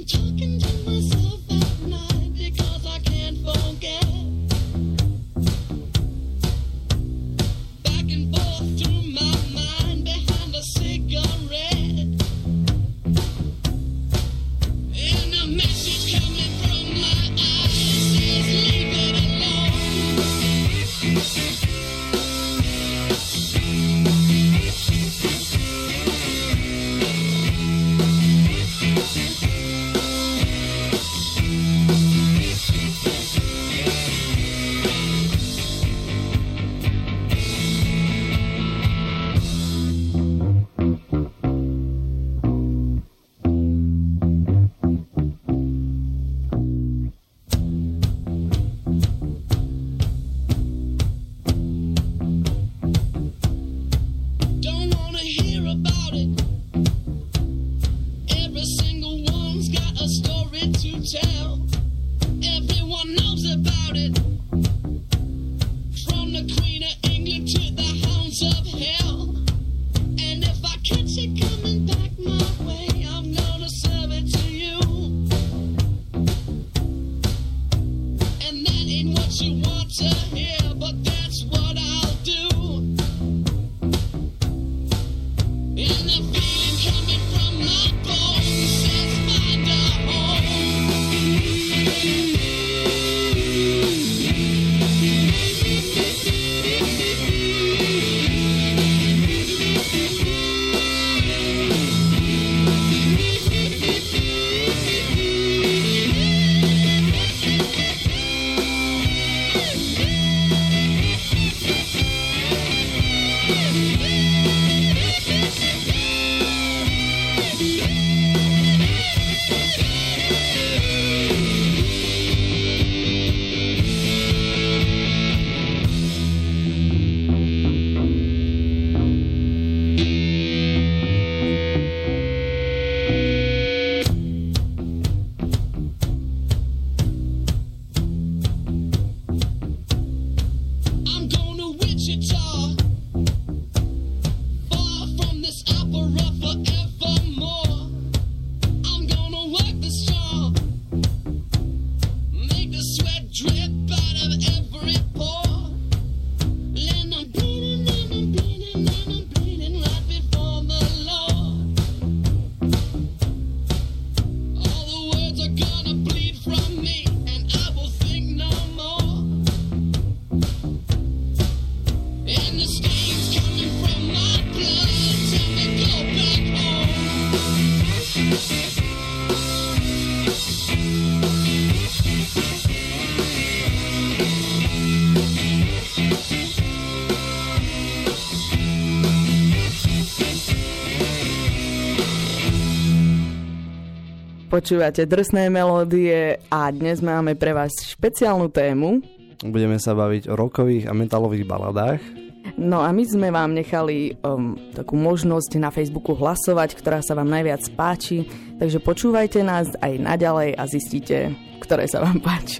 Počúvate Drsné melódie a dnes máme pre vás špeciálnu tému. Budeme sa baviť o rockových a metalových baladách. No a my sme vám nechali takú možnosť na Facebooku hlasovať, ktorá sa vám najviac páči. Takže počúvajte nás aj naďalej a zistíte, ktoré sa vám páčia.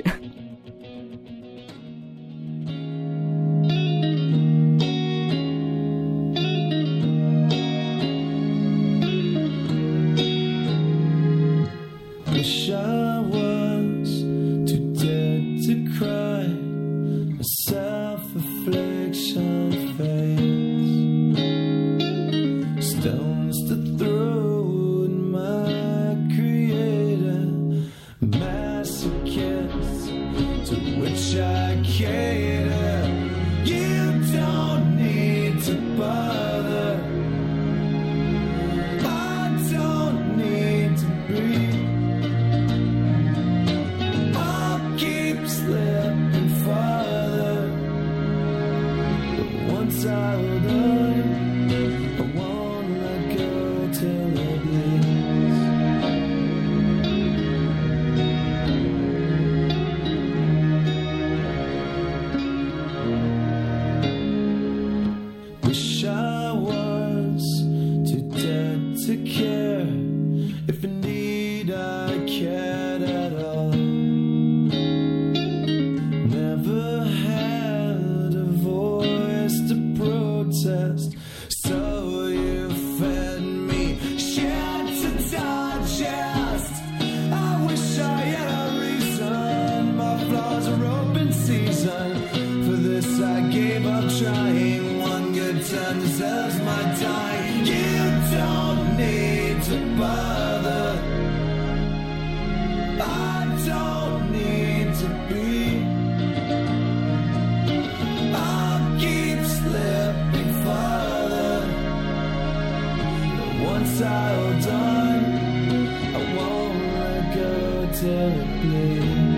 till it bleeds.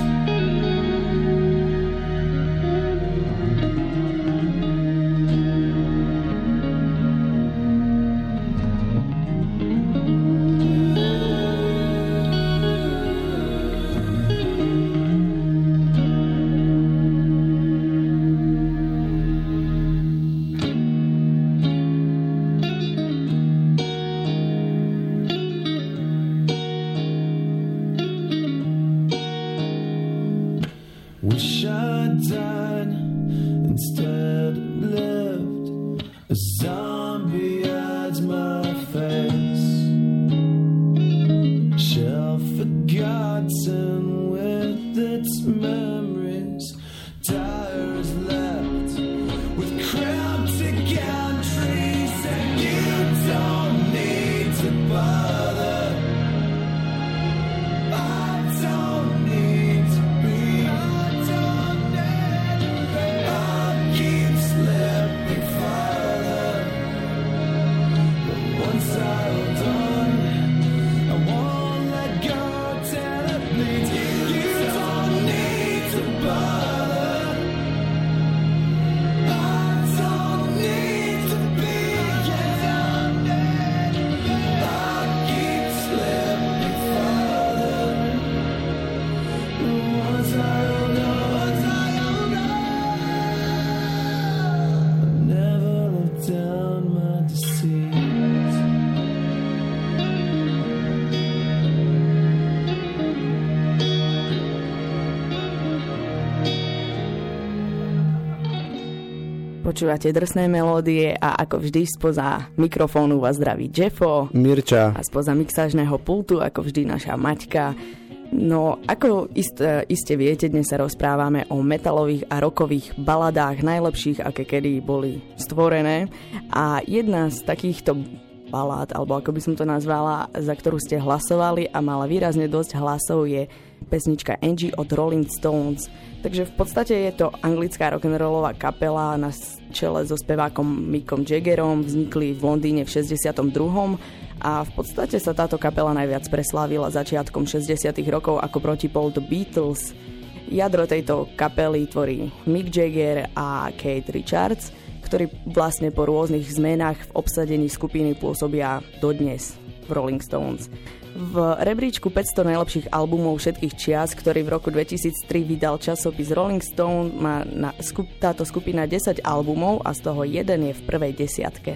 Wish I'd died instead of lived. A zombie hides my face. Shelf forgotten with its memories. Tires left with cryptic entries, and you don't need to bother. I don't need to be. Počúvate drsné melódie a ako vždy spoza mikrofónu vás zdraví Jeffo, Mirča a spoza mixážneho pultu ako vždy naša Maťka. No, ako iste viete, dnes sa rozprávame o metalových a rockových baladách najlepších, aké kedy boli stvorené. A jedna z takýchto balád, alebo ako by som to nazvala, za ktorú ste hlasovali a mala výrazne dosť hlasov, je pesnička Angie od Rolling Stones. Takže v podstate je to anglická rock'n'rollová kapela na čele so spevákom Mickom Jaggerom. Vznikli v Londýne v 62. A v podstate sa táto kapela najviac preslávila začiatkom 60. rokov ako protipol The Beatles. Jadro tejto kapely tvorí Mick Jagger a Keith Richards, ktorí vlastne po rôznych zmenách v obsadení skupiny pôsobia dodnes v Rolling Stones. V rebríčku 500 najlepších albumov všetkých čias, ktorý v roku 2003 vydal časopis Rolling Stone, má táto skupina 10 albumov a z toho jeden je v prvej desiatke.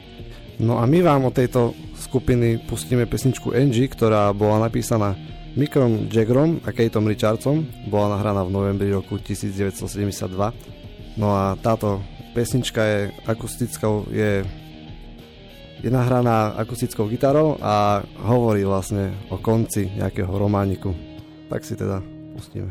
No a my vám od tejto skupiny pustíme pesničku Angie, ktorá bola napísaná Mickom Jaggerom a Keithom Richardsom. Bola nahraná v novembri roku 1972. No a táto pesnička je akustickou, je nahraná akustickou gitarou a hovorí vlastne o konci nejakého romániku. Tak si teda pustíme.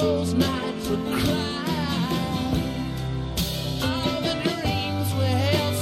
All the dreams we held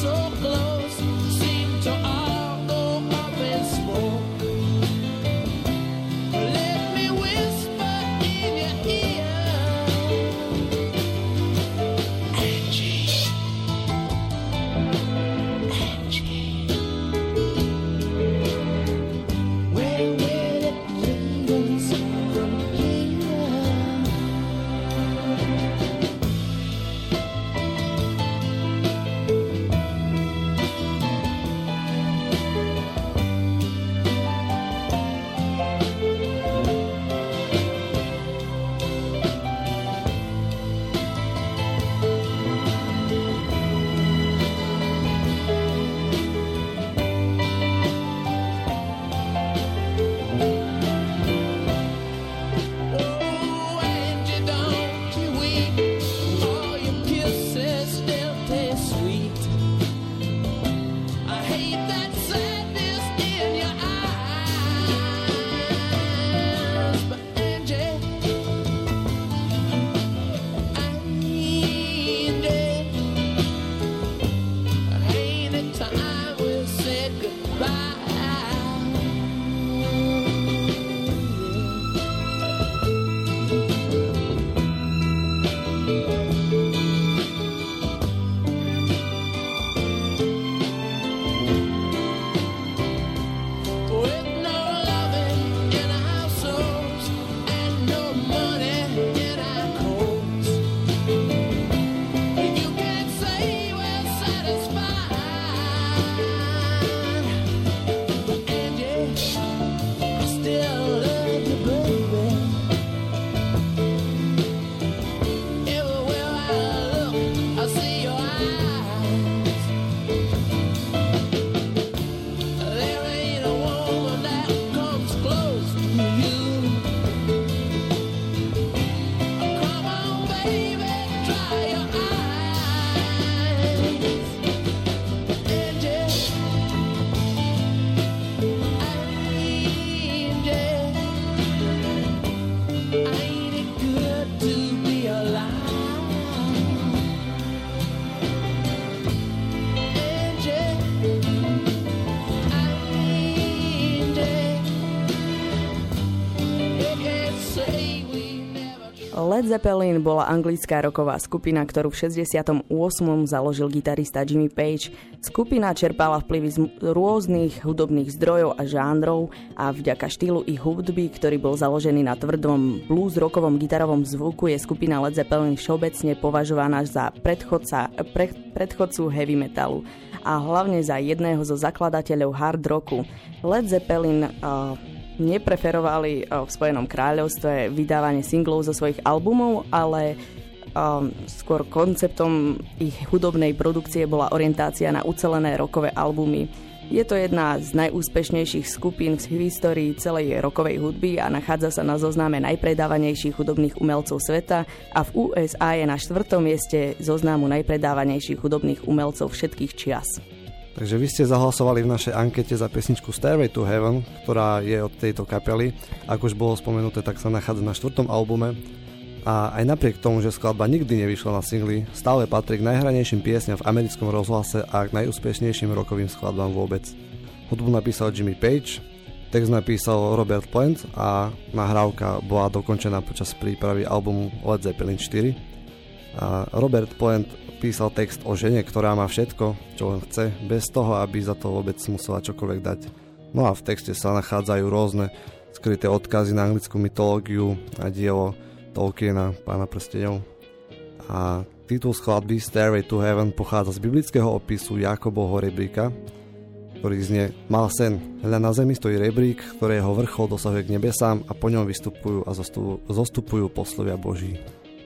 Led Zeppelin bola anglická rocková skupina, ktorú v 68. založil gitarista Jimmy Page. Skupina čerpala vplyvy z rôznych hudobných zdrojov a žánrov a vďaka štýlu ich hudby, ktorý bol založený na tvrdom blues rockovom gitarovom zvuku, je skupina Led Zeppelin všeobecne považovaná za predchodcu heavy metalu a hlavne za jedného zo zakladateľov hard rocku. Led Zeppelin nepreferovali v Spojenom kráľovstve vydávanie singlov zo svojich albumov, ale skôr konceptom ich hudobnej produkcie bola orientácia na ucelené rockové albumy. Je to jedna z najúspešnejších skupín v histórii celej rockovej hudby a nachádza sa na zozname najpredávanejších hudobných umelcov sveta a v USA je na 4. mieste zoznamu najpredávanejších hudobných umelcov všetkých čias. Takže vy ste zahlasovali v našej ankete za pesničku Stairway to Heaven, ktorá je od tejto kapely. Ako už bolo spomenuté, tak sa nachádza na 4. albume. A aj napriek tomu, že skladba nikdy nevyšla na singli, stále patrí k najhranejším piesňam v americkom rozhlase a k najúspešnejším rockovým skladbám vôbec. Hudbu napísal Jimmy Page, text napísal Robert Plant a nahrávka bola dokončená počas prípravy albumu Led Zeppelin 4. A Robert Plant písal text o žene, ktorá má všetko, čo len chce, bez toho, aby za to vôbec musela čokoľvek dať. No a v texte sa nachádzajú rôzne skryté odkazy na anglickú mytológiu a dielo Tolkiena, Pána prsteňov. A titul skladby Stairway to Heaven pochádza z biblického opisu Jákobovho rebríka, ktorý znie: Mal sen, hľa na zemi stojí rebrík, ktorého vrchol dosahuje k nebesám a po ňom vystupujú a zostupujú poslovia Boží.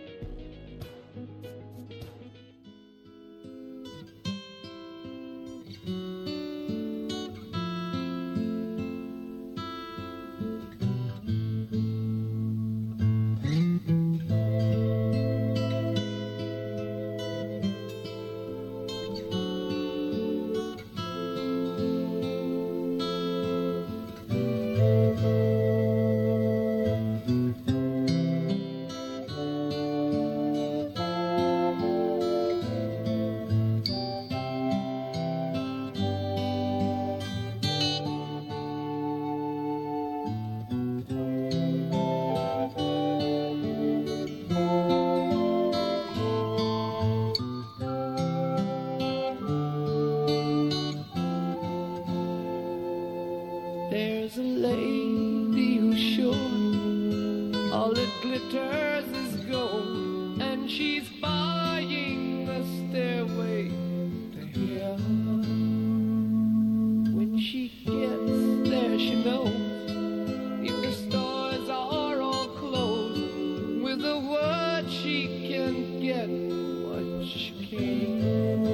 There's a lady who's sure all that glitters is gold, and she's buying the stairway to heaven. When she gets there, she knows if the stores are all closed, with a word she can get what she can.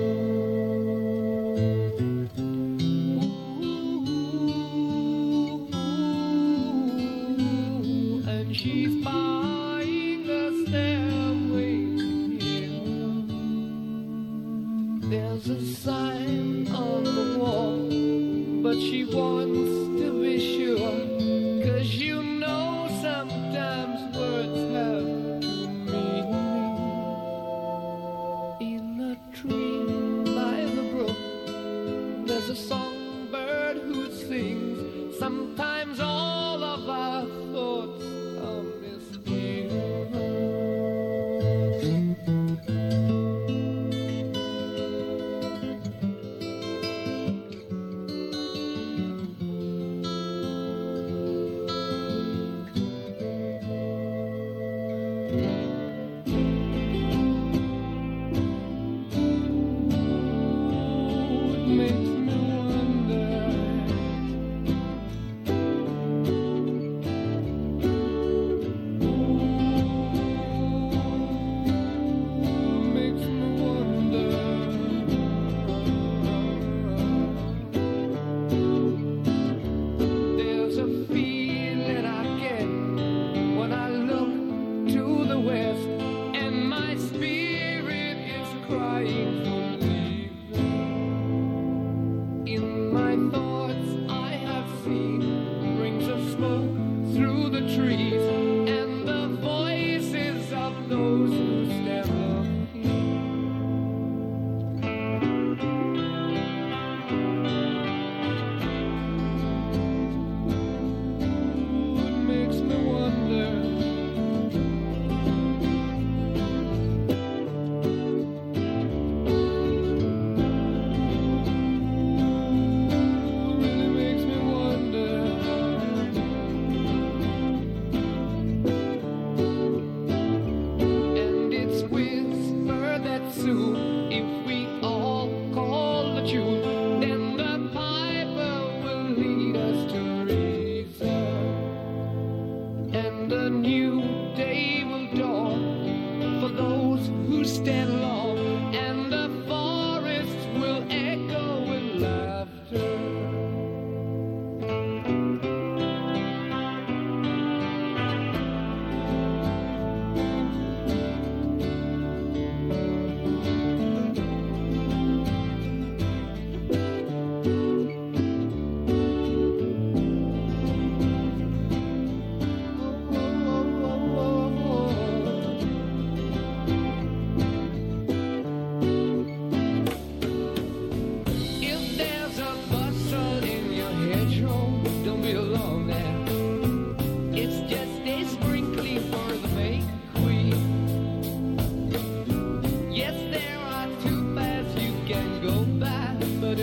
She's buying a stairway to heaven. There's a sign on the wall, but she wants to be sure, 'cause you know sometimes words have two meanings. In a tree by the brook, there's a songbird who sings. Sometimes all of our thoughts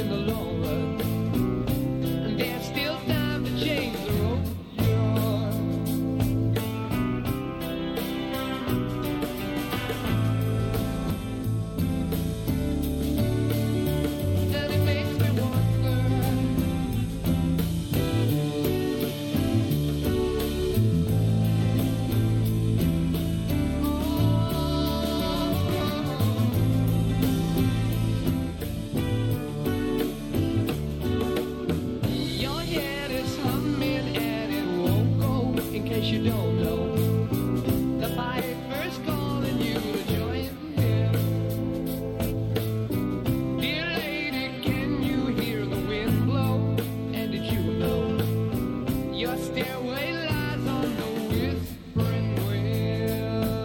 in the long run. And there's still time to change the road you're on. And it makes me wonder. Your head is humming and it won't go. In case you don't know, the piper's calling you to join him. Dear lady, can you hear the wind blow? And did you know your stairway lies on the whispering wind?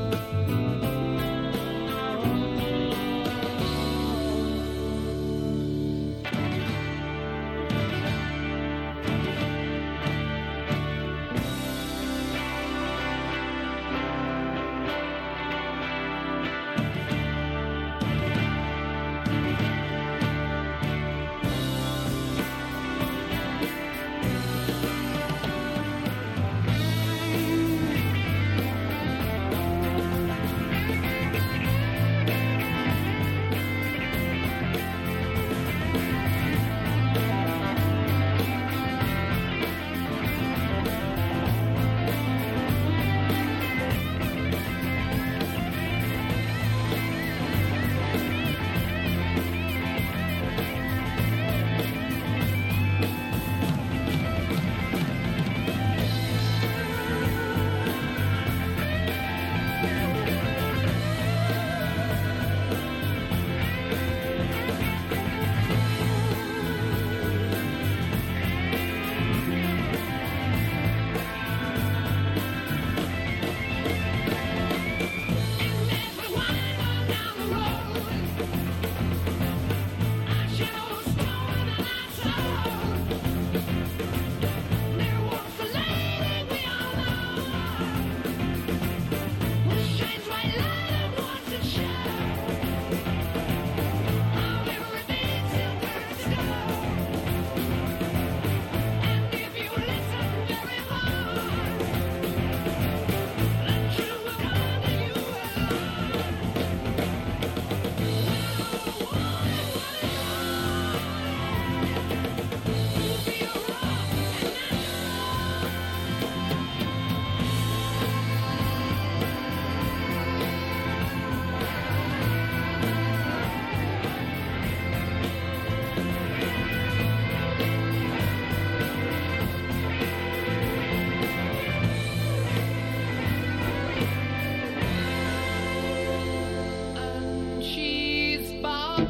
And she's bound.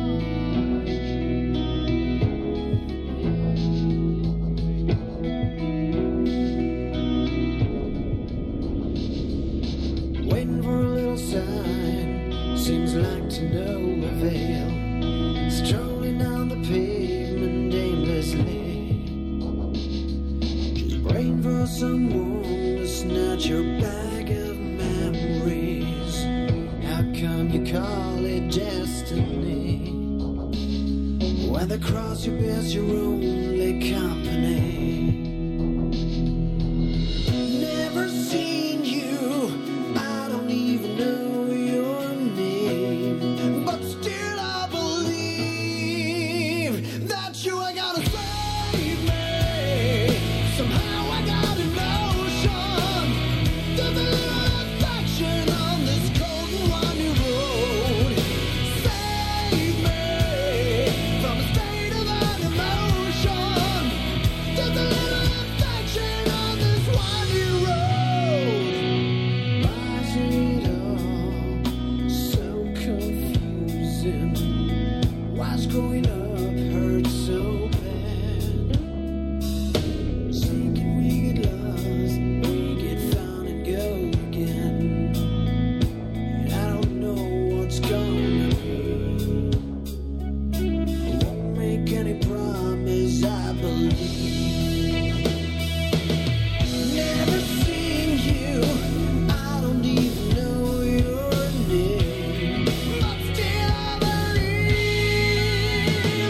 Waiting for a little sign, seems like to no avail. Strolling down the pavement aimlessly, praying for someone to snatch your bag of memories. How come you call it destiny? When they cross your best, your only company. Never seen you, I don't even know your name, but still I believe that you are gonna save me. Somehow I got emotion, there's a little affection on this cold and windy road. Save me from a state of unemotion, there's a little affection on this windy road. Why is it all so confusing? Why's growing up hurt so bad? Thinking we get lost, we get found and go again. And I don't know what's gonna be. I won't make any promise, I believe. Never seen you, I don't even know your name, but still I believe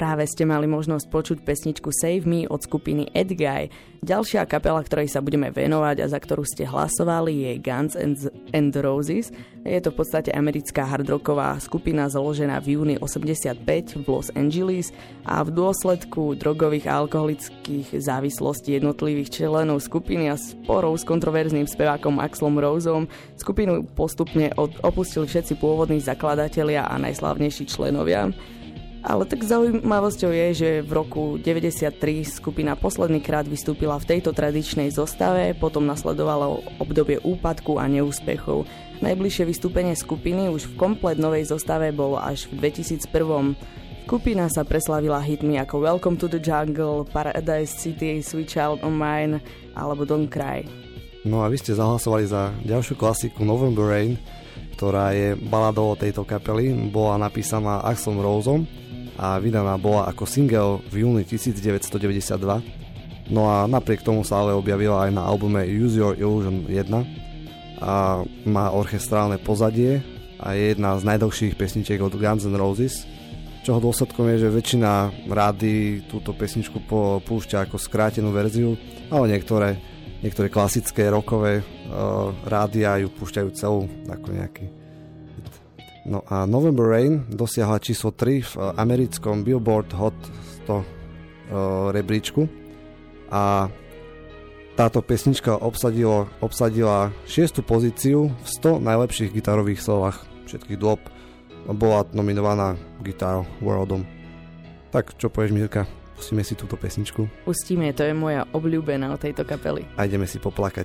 Práve ste mali možnosť počuť pesničku Save Me od skupiny Ed Guy. Ďalšia kapela, ktorej sa budeme venovať a za ktorú ste hlasovali, je Guns and Roses. Je to v podstate americká hardrocková skupina založená v júni 85 v Los Angeles a v dôsledku drogových a alkoholických závislostí jednotlivých členov skupiny a sporov s kontroverzným spevákom Axlom Roseom skupinu postupne opustili všetci pôvodní zakladatelia a najslávnejší členovia. Ale tak zaujímavosťou je, že v roku 93 skupina poslednýkrát vystúpila v tejto tradičnej zostave, potom nasledovalo obdobie úpadku a neúspechov. Najbližšie vystúpenie skupiny už v komplet novej zostave bolo až v 2001. Skupina sa preslávila hitmi ako Welcome to the Jungle, Paradise City, Sweet Child of Mine alebo Don't Cry. No a vy ste zahlasovali za ďalšiu klasiku November Rain, ktorá je baladou tejto kapely, bola napísaná Axlom Roseom a vydaná bola ako single v júni 1992. No a napriek tomu sa ale objavila aj na albume Use Your Illusion 1 a má orchestrálne pozadie a je jedna z najdlhších pesničiek od Guns N' Roses, čoho dôsledkom je, že väčšina rádií túto pesničku púšťa ako skrátenú verziu, ale niektoré klasické rockové rádia ju púšťajú celú ako nejaký. No a November Rain dosiahla číslo 3 v americkom Billboard Hot 100 rebríčku a táto pesnička obsadila 6. pozíciu v 100 najlepších gitarových solách všetkých dôb. Bola nominovaná Guitar Worldom. Tak, čo povieš, Mirka? Pustíme si túto pesničku. Pustíme, to je moja obľúbená od tejto kapely. A ideme si poplakať.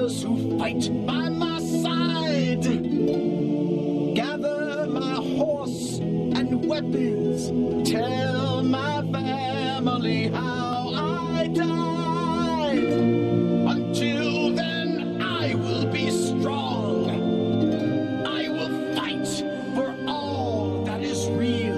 brothers who fight by my side. Gather my horse and weapons, tell my family how I died. Until then I will be strong. I will fight for all that is real.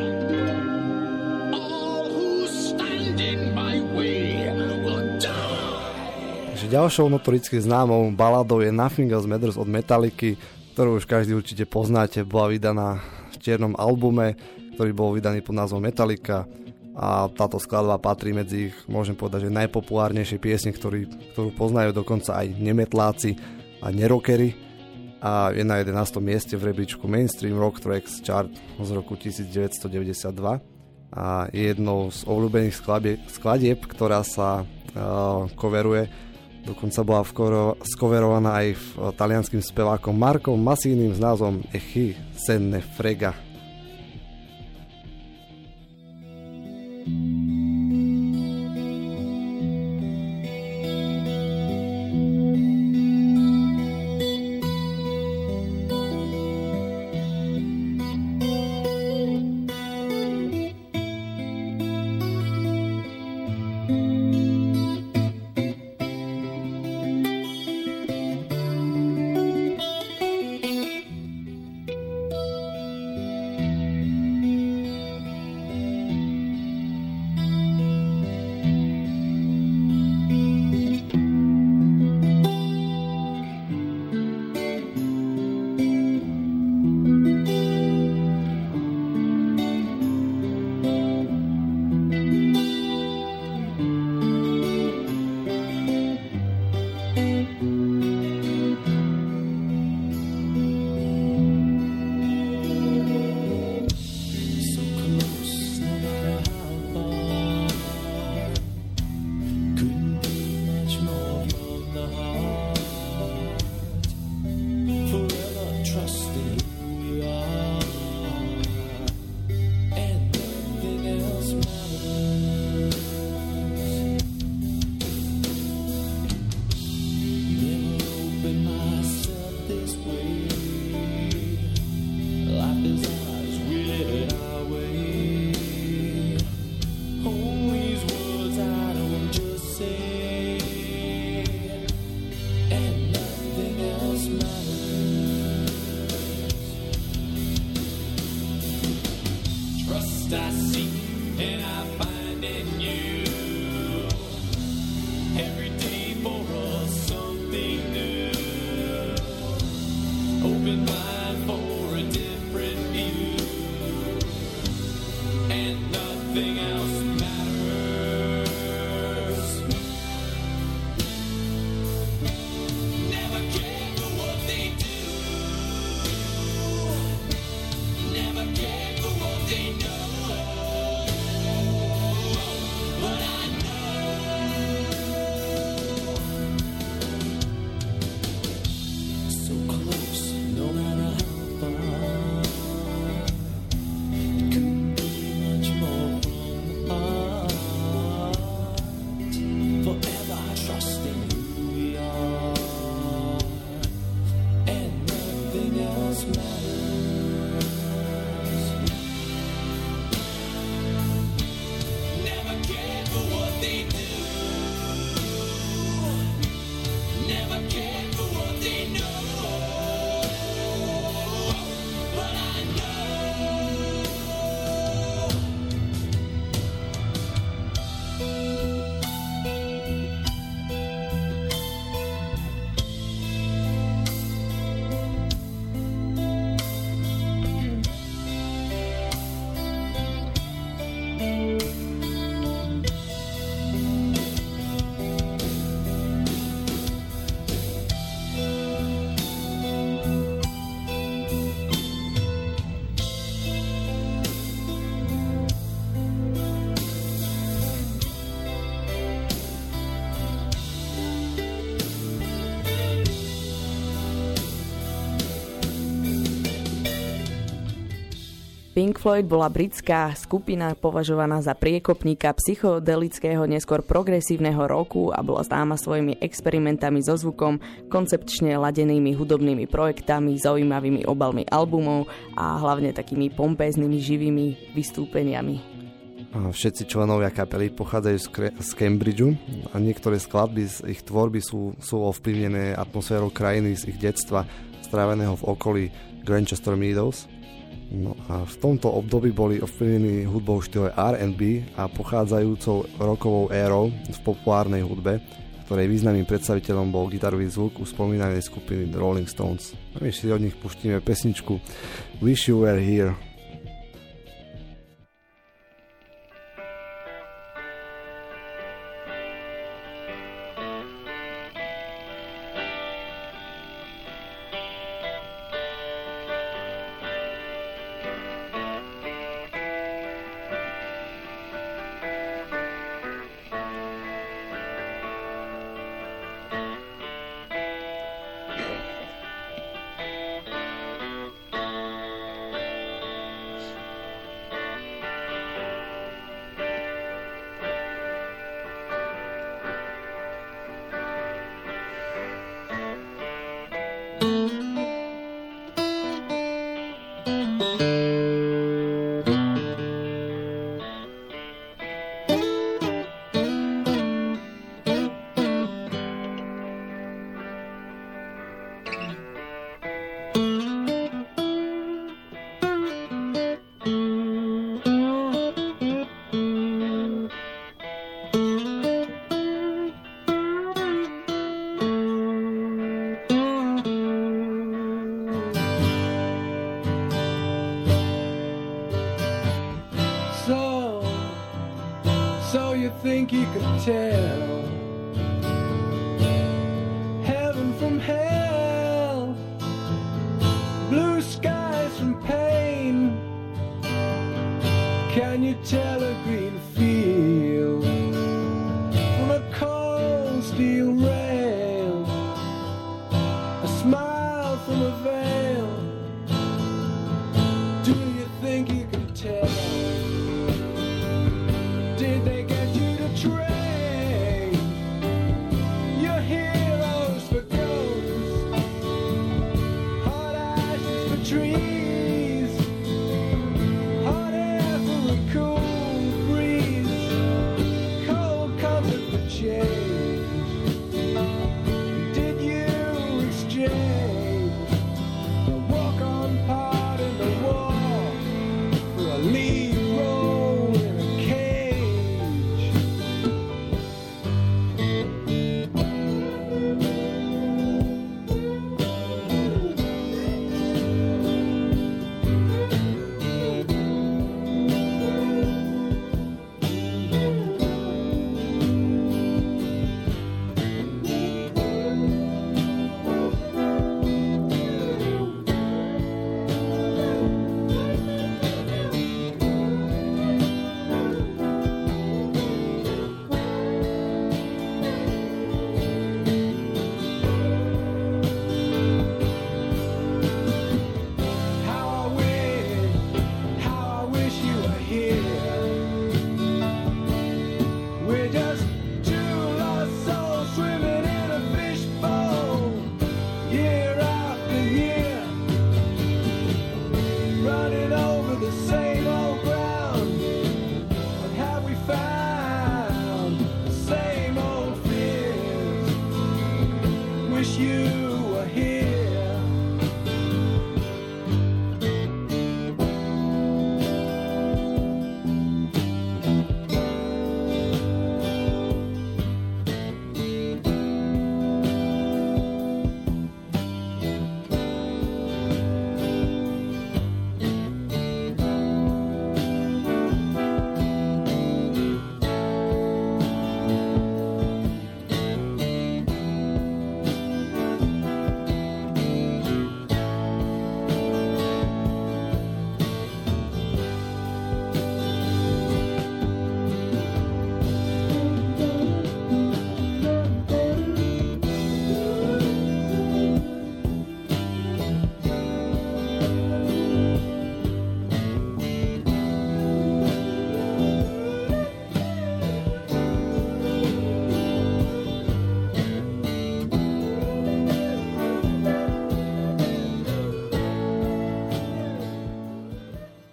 All who stand in my way will die. Ďalšou notoricky známou baladou je Nothing Else Matters od Metallicy, ktorú už každý určite poznáte. Bola vydaná v čiernom albume, ktorý bol vydaný pod názvom Metallica, a táto skladba patrí medzi ich, môžem povedať, že najpopulárnejšie piesne, ktorú poznajú dokonca aj nemetláci a nerockery, a je na 11. mieste v rebríčku Mainstream Rock Tracks Chart z roku 1992 a je jednou z obľúbených skladieb, ktorá sa coveruje. Dokonca bola skoverovaná aj talianským spevákom Markom Massinim s názvom E chi se ne frega. Pink Floyd bola britská skupina považovaná za priekopníka psychodelického, neskôr progresívneho roku a bola známa svojimi experimentami so zvukom, koncepčne ladenými hudobnými projektami, zaujímavými obalmi albumov a hlavne takými pompéznymi živými vystúpeniami. Všetci členovia kapely pochádzajú z Cambridgeu a niektoré skladby z ich tvorby sú ovplyvnené atmosférou krajiny z ich detstva, stráveného v okolí Grantchester Meadows. No a v tomto období boli ovplyvnení hudbou v štýle R&B a pochádzajúcou rockovou érou v populárnej hudbe, ktorej významným predstaviteľom bol gitarový zvuk u spomínanej skupiny The Rolling Stones. A my si od nich pustíme pesničku Wish You Were Here. So you think you could tell heaven from hell, blue skies from pain? Can you tell a green field from a cold steel rail, a smile from a veil? Do you think you can tell? Did they get you to trade your heroes for ghosts, hot ashes for trees, hot air for a cool breeze, cold comfort for change? Did you exchange the walk-on part in the war for a lead role in a cage? How I wish you were here. We're just two lost souls swimming in a fishbowl, year after year, running over the same old ground. But have we found the same old fears? Wish you were here.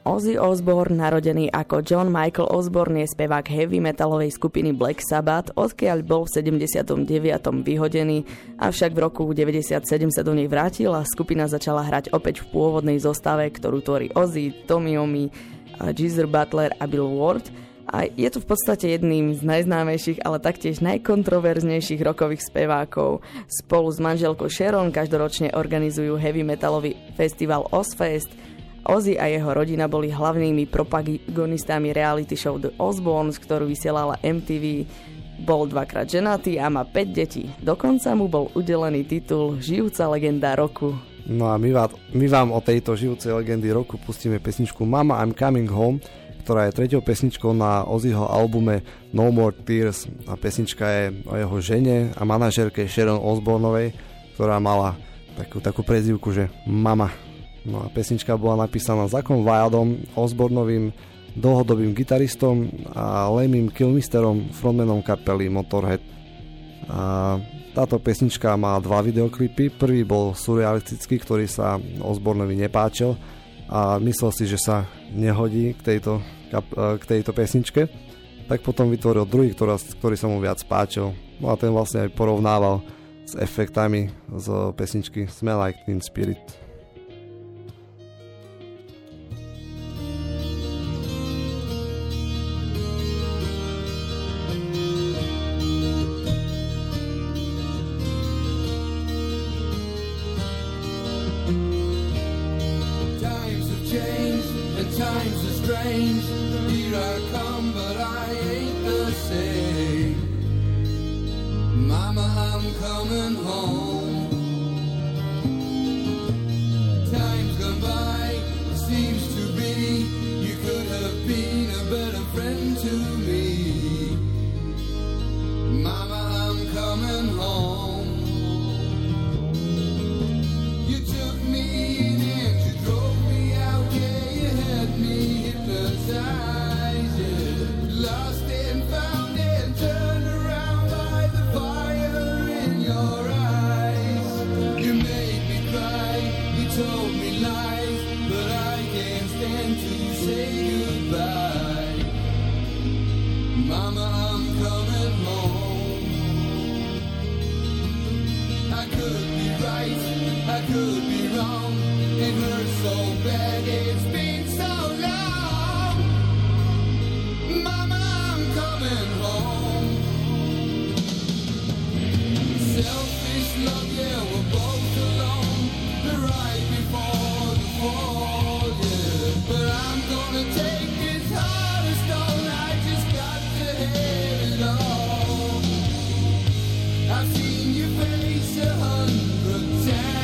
Ozzy Osbourne, narodený ako John Michael Osbourne, je spevák heavy metalovej skupiny Black Sabbath, odkiaľ bol v 79. vyhodený, avšak v roku 97 sa do nej vrátil a skupina začala hrať opäť v pôvodnej zostave, ktorú tvorí Ozzy, Tommy Iommi, Geezer Butler a Bill Ward. A je to v podstate jedným z najznámejších, ale taktiež najkontroverznejších rockových spevákov. Spolu s manželkou Sharon každoročne organizujú heavy metalový festival Ozzfest. Ozzy a jeho rodina boli hlavnými protagonistami reality show The Osbournes, ktorú vysielala MTV. Bol dvakrát ženatý a má 5 detí. Dokonca mu bol udelený titul Žijúca legenda roku. No a my vám o tejto žijúcej legendy roku pustíme pesničku Mama I'm Coming Home, ktorá je treťou pesničkou na Ozzyho albume No More Tears. A pesnička je o jeho žene a manažérke Sharon Osbournovej, ktorá mala takú prezývku, že Mama. No a pesnička bola napísaná Zackom Wildom, Osbournovým dlhodobým gitaristom a Lemmym Kilmisterom, frontmanom kapely Motorhead. A táto pesnička má 2 videoklipy. Prvý bol surrealistický, ktorý sa Osbournovi nepáčil a myslel si, že sa nehodí k tejto pesničke, tak potom vytvoril druhý, ktorý sa mu viac páčil. No a ten vlastne aj porovnával s efektami z pesničky Smell Like Teen Spirit. I've seen your face 100 times.